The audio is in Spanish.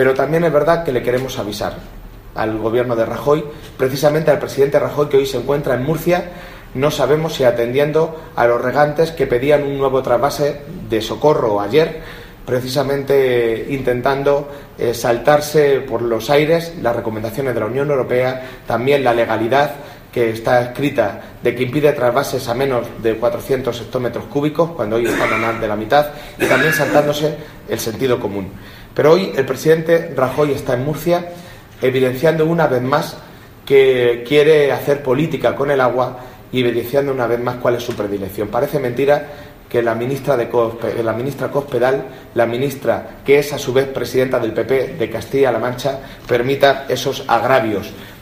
Pero también es verdad que le queremos avisar al gobierno de Rajoy, precisamente al presidente Rajoy, que hoy se encuentra en Murcia. No sabemos si atendiendo a los regantes que pedían un nuevo trasvase de Socorro ayer, precisamente intentando saltarse por los aires las recomendaciones de la Unión Europea, también la legalidad que está escrita de que impide trasvases a menos de 400 hectómetros cúbicos, cuando hoy están a más de la mitad, y también saltándose el sentido común. Pero hoy el presidente Rajoy está en Murcia, evidenciando una vez más que quiere hacer política con el agua y evidenciando una vez más cuál es su predilección. Parece mentira que la ministra Cospedal, la ministra que es a su vez presidenta del PP de Castilla-La Mancha, permita esos agravios.